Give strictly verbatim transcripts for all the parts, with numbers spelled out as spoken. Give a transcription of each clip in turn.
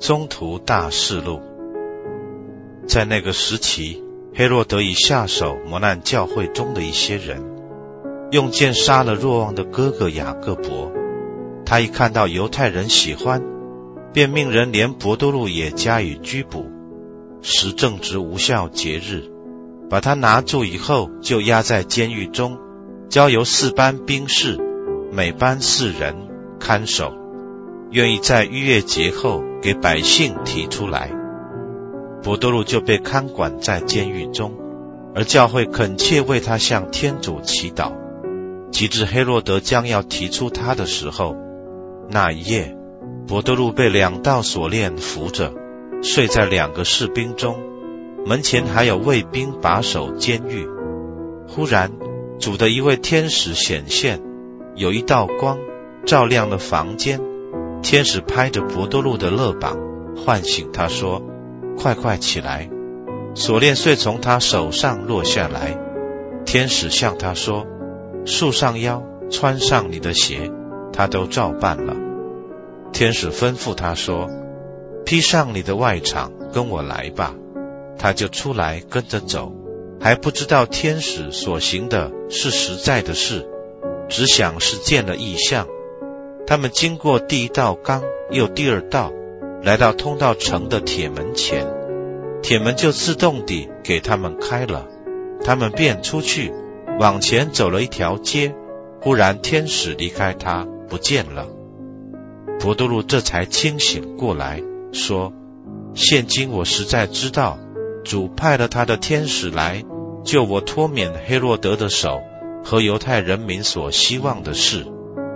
宗徒大事录。在那个时期，黑落德以下手磨难教会中的一些人，用剑杀了若望的哥哥雅各伯。他一看到犹太人喜欢，便命人连伯多禄也加以拘捕，时正值无效节日，把他拿住以后，就押在监狱中，交由四班兵士，每班四人看守，愿意在逾越节后给百姓提出来。伯多禄就被看管在监狱中，而教会恳切为他向天主祈祷。及至黑落德将要提出他的时候，那一夜伯多禄被两道锁链扶着，睡在两个士兵中，门前还有卫兵把守监狱。忽然主的一位天使显现，有一道光照亮了房间，天使拍着伯多禄的肋膀，唤醒他说：快快起来。锁链遂从他手上落下来，天使向他说：束上腰，穿上你的鞋。他都照办了。天使吩咐他说：披上你的外裳，跟我来吧。他就出来跟着走，还不知道天使所行的是实在的事，只想是见了异象。他们经过第一道缸，又第二道，来到通到城的铁门前，铁门就自动地给他们开了，他们便出去，往前走了一条街，忽然天使离开他，不见了。伯多禄这才清醒过来，说：现今我实在知道，主派了他的天使来，救我脱免黑落德的手和犹太人民所希望的事。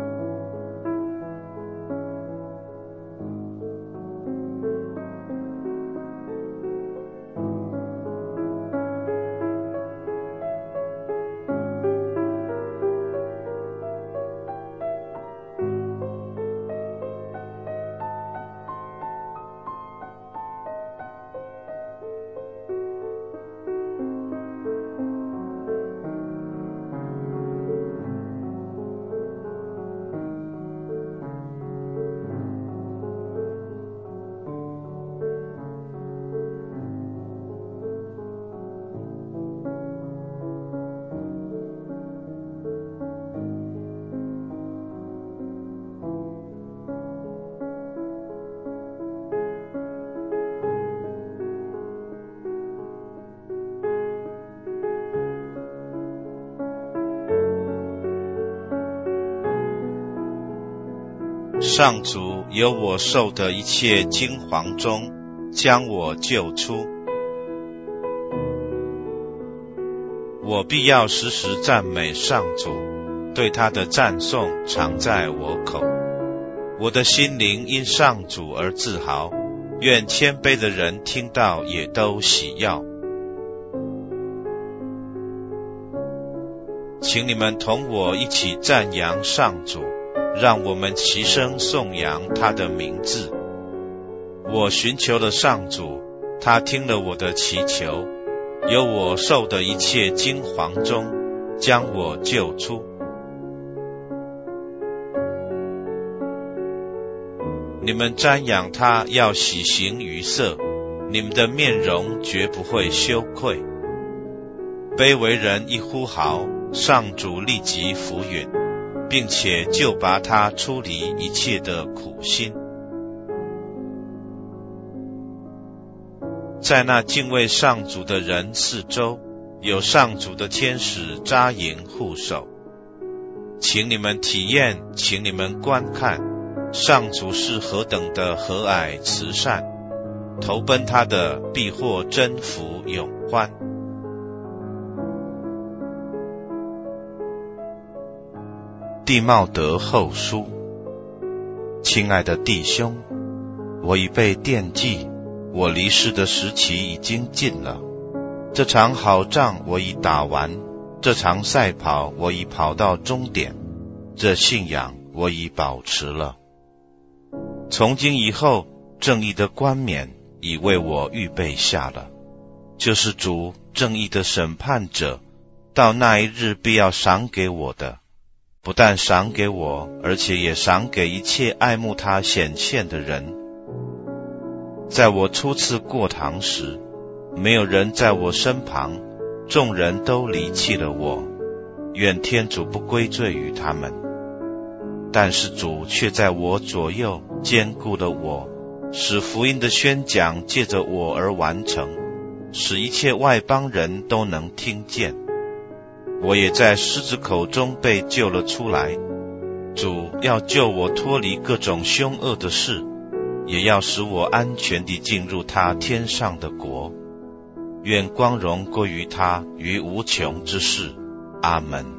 上主由我受的一切惊惶中将我救出，我必要时时赞美上主，对他的赞颂常在我口。我的心灵因上主而自豪，愿谦卑的人听到也都喜耀。请你们同我一起赞扬上主，让我们齐声颂扬他的名字。我寻求了上主，他听了我的祈求，由我受的一切惊惶中将我救出。你们瞻仰他要喜形于色，你们的面容绝不会羞愧。卑微人一呼号，上主立即俯允，并且就拔他出离一切的苦心。在那敬畏上主的人四周，有上主的天使扎营护守。请你们体验，请你们观看，上主是何等的和蔼慈善，投奔他的必获真福永欢。弟茂德后书。亲爱的弟兄，我已被惦记，我离世的时期已经近了。这场好仗我已打完，这场赛跑我已跑到终点，这信仰我已保持了。从今以后，正义的冠冕已为我预备下了，就是主正义的审判者，到那一日必要赏给我的，不但赏给我，而且也赏给一切爱慕他显现的人。 在我初次过堂时，没有人在我身旁，众人都离弃了我，愿天主不归罪于他们。但是主却在我左右坚固了我，使福音的宣讲借着我而完成，使一切外邦人都能听见。我也在狮子口中被救了出来。主要救我脱离各种凶恶的事，也要使我安全地进入他天上的国。愿光荣归于他于无穷之世。阿门。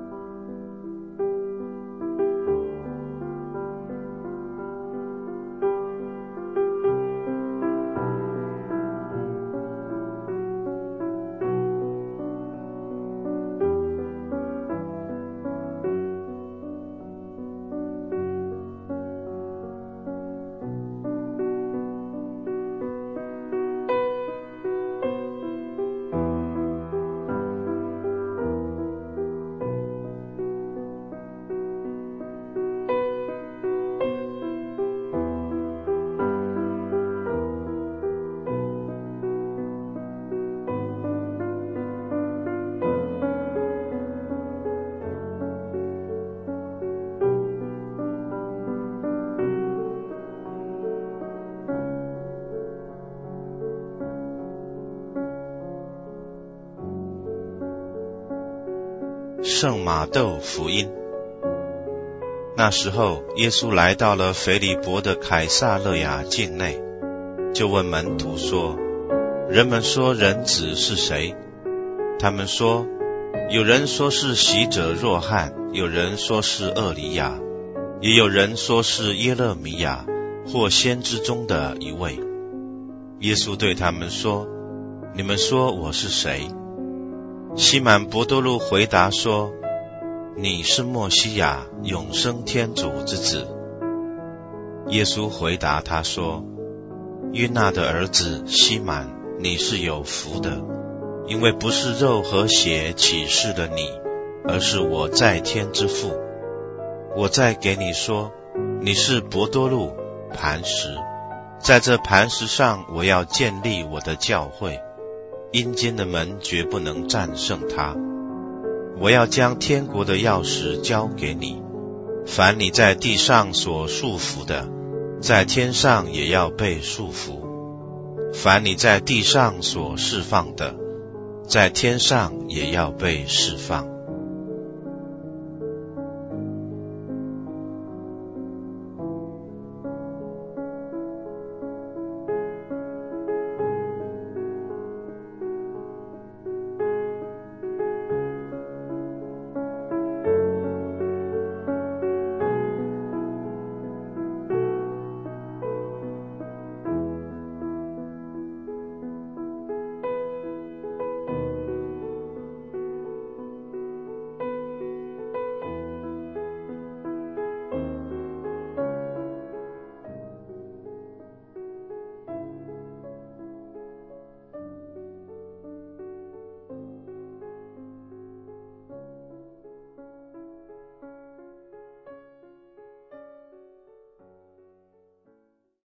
圣马窦福音。那时候，耶稣来到了腓利伯的凯撒勒雅境内，就问门徒说：人们说人子是谁？他们说，有人说是洗者若翰，有人说是厄里亚，也有人说是耶勒米亚，或先知中的一位。耶稣对他们说：你们说我是谁？西满伯多禄回答说：你是默西亚，永生天主之子。耶稣回答他说：约纳的儿子西满，你是有福的，因为不是肉和血启示了你，而是我在天之父。我再给你说，你是伯多禄，磐石，在这磐石上我要建立我的教会，阴间的门绝不能战胜它。我要将天国的钥匙交给你，凡你在地上所束缚的，在天上也要被束缚；凡你在地上所释放的，在天上也要被释放。